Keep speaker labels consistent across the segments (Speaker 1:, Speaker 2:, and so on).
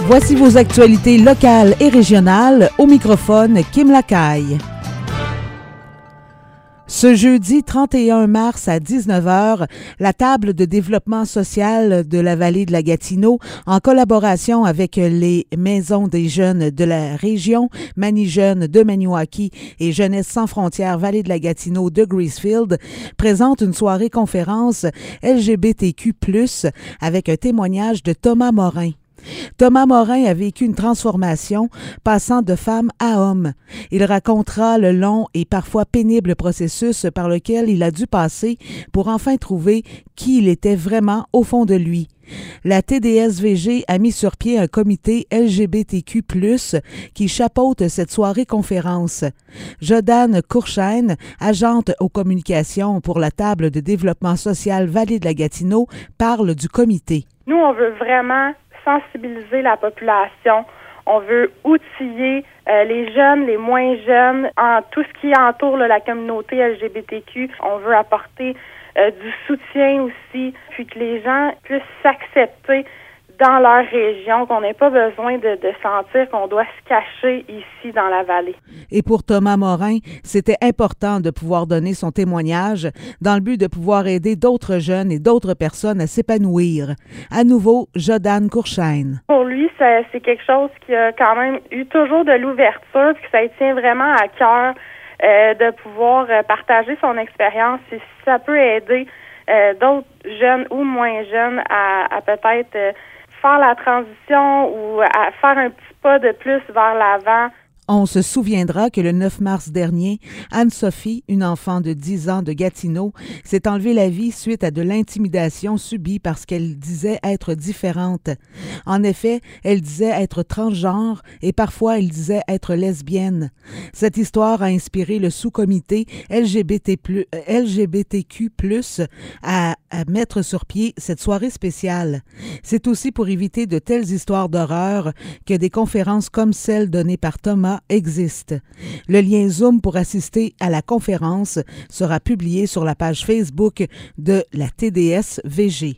Speaker 1: Voici vos actualités locales et régionales. Au microphone, Kim Lacaille. Ce jeudi 31 mars à 19h, la table de développement social de la vallée de la Gatineau, en collaboration avec les maisons des jeunes de la région, Manijeunes de Maniwaki et Jeunesse sans frontières vallée de la Gatineau de Gracefield, présente une soirée conférence LGBTQ+, avec un témoignage de Thomas Morin. Thomas Morin a vécu une transformation passant de femme à homme. Il racontera le long et parfois pénible processus par lequel il a dû passer pour enfin trouver qui il était vraiment au fond de lui. La TDSVG a mis sur pied un comité LGBTQ+, qui chapeaute cette soirée conférence. Jodane Courchaine, agente aux communications pour la table de développement social Vallée de la Gatineau, parle du comité.
Speaker 2: Nous, on veut vraiment sensibiliser la population. On veut outiller les jeunes, les moins jeunes, en tout ce qui entoure la communauté LGBTQ. On veut apporter du soutien aussi, puis que les gens puissent s'accepter dans leur région, qu'on n'ait pas besoin de sentir qu'on doit se cacher ici dans la vallée.
Speaker 1: Et pour Thomas Morin, c'était important de pouvoir donner son témoignage dans le but de pouvoir aider d'autres jeunes et d'autres personnes à s'épanouir. À nouveau, Jodane Courchaine.
Speaker 2: Pour lui, c'est quelque chose qui a quand même eu toujours de l'ouverture, puis que ça lui tient vraiment à cœur de pouvoir partager son expérience. Et si ça peut aider d'autres jeunes ou moins jeunes à peut-être faire la transition ou à faire un petit pas de plus vers l'avant.
Speaker 1: On se souviendra que le 9 mars dernier, Anne-Sophie, une enfant de 10 ans de Gatineau, s'est enlevé la vie suite à de l'intimidation subie parce qu'elle disait être différente. En effet, elle disait être transgenre et parfois elle disait être lesbienne. Cette histoire a inspiré le sous-comité LGBTQ+, à mettre sur pied cette soirée spéciale. C'est aussi pour éviter de telles histoires d'horreur que des conférences comme celle donnée par Thomas existe. Le lien Zoom pour assister à la conférence sera publié sur la page Facebook de la TDSVG.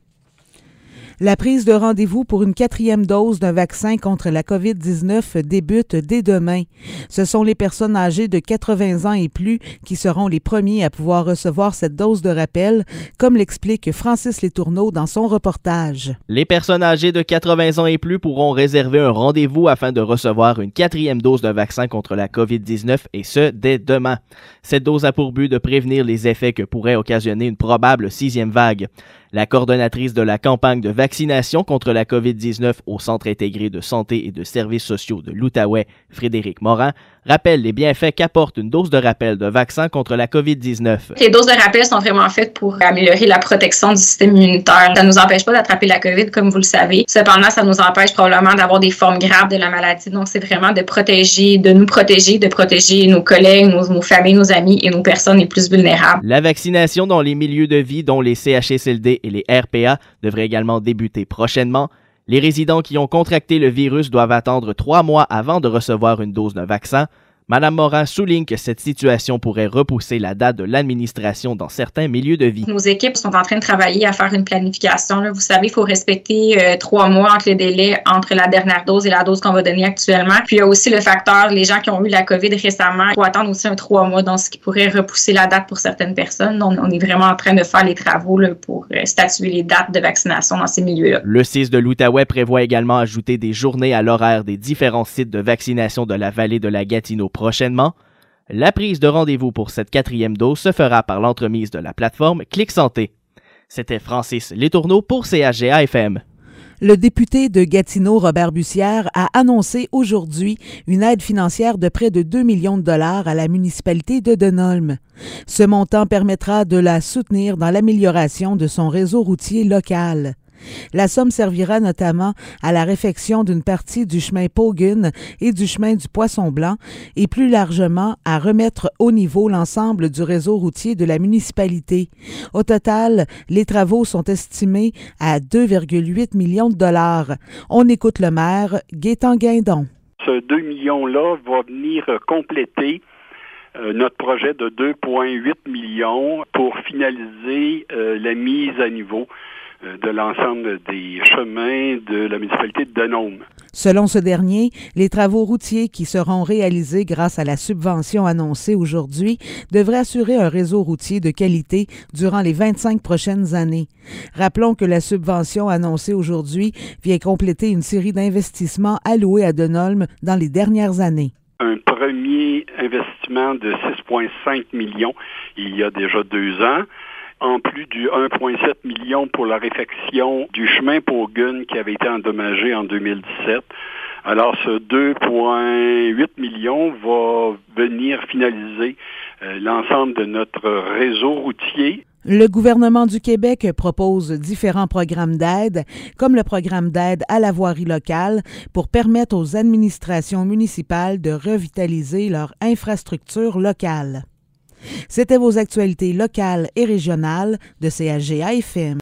Speaker 1: La prise de rendez-vous pour une 4e dose d'un vaccin contre la COVID-19 débute dès demain. Ce sont les personnes âgées de 80 ans et plus qui seront les premiers à pouvoir recevoir cette dose de rappel, comme l'explique Francis Letourneau dans son reportage.
Speaker 3: Les personnes âgées de 80 ans et plus pourront réserver un rendez-vous afin de recevoir une 4e dose de vaccin contre la COVID-19 et ce, dès demain. Cette dose a pour but de prévenir les effets que pourrait occasionner une probable 6e vague. La coordonnatrice de la campagne de vaccination contre la COVID-19 au Centre intégré de santé et de services sociaux de l'Outaouais, Frédéric Morin, rappelle les bienfaits qu'apporte une dose de rappel de vaccin contre la COVID-19.
Speaker 4: Les doses de rappel sont vraiment faites pour améliorer la protection du système immunitaire. Ça ne nous empêche pas d'attraper la COVID, comme vous le savez. Cependant, ça nous empêche probablement d'avoir des formes graves de la maladie. Donc, c'est vraiment de nous protéger, de protéger nos collègues, nos familles, nos amis et nos personnes les plus vulnérables.
Speaker 3: La vaccination dans les milieux de vie, dont les CHSLD et les RPA, devrait également débuter prochainement. Les résidents qui ont contracté le virus doivent attendre 3 mois avant de recevoir une dose de vaccin. Mme Morin souligne que cette situation pourrait repousser la date de l'administration dans certains milieux de vie.
Speaker 4: Nos équipes sont en train de travailler à faire une planification. Vous savez, il faut respecter 3 mois entre le délai entre la dernière dose et la dose qu'on va donner actuellement. Puis il y a aussi le facteur, les gens qui ont eu la COVID récemment, il faut attendre aussi 3 mois, donc ce qui pourrait repousser la date pour certaines personnes. Donc, on est vraiment en train de faire les travaux pour statuer les dates de vaccination dans ces milieux-là.
Speaker 3: Le CIS de l'Outaouais prévoit également ajouter des journées à l'horaire des différents sites de vaccination de la vallée de la Gatineau prochainement. La prise de rendez-vous pour cette 4e dose se fera par l'entremise de la plateforme Clic Santé. C'était Francis Letourneau pour CHGA-FM.
Speaker 1: Le député de Gatineau, Robert Bussière, a annoncé aujourd'hui une aide financière de près de 2 millions de dollars à la municipalité de Denholm. Ce montant permettra de la soutenir dans l'amélioration de son réseau routier local. La somme servira notamment à la réfection d'une partie du chemin Pogun et du chemin du Poisson-Blanc et plus largement à remettre au niveau l'ensemble du réseau routier de la municipalité. Au total, les travaux sont estimés à 2,8 millions de dollars. On écoute le maire Gaétan Guindon.
Speaker 5: Ce 2 millions-là va venir compléter notre projet de 2,8 millions pour finaliser la mise à niveau de l'ensemble des chemins de la municipalité de Denôme.
Speaker 1: Selon ce dernier, les travaux routiers qui seront réalisés grâce à la subvention annoncée aujourd'hui devraient assurer un réseau routier de qualité durant les 25 prochaines années. Rappelons que la subvention annoncée aujourd'hui vient compléter une série d'investissements alloués à Denôme dans les dernières années.
Speaker 5: Un premier investissement de 6,5 millions il y a déjà 2 ans, en plus du 1,7 million pour la réfection du chemin Paugun qui avait été endommagé en 2017. Alors, ce 2,8 millions va venir finaliser l'ensemble de notre réseau routier.
Speaker 1: Le gouvernement du Québec propose différents programmes d'aide, comme le programme d'aide à la voirie locale, pour permettre aux administrations municipales de revitaliser leur infrastructure locale. C'était vos actualités locales et régionales de CHGA FM.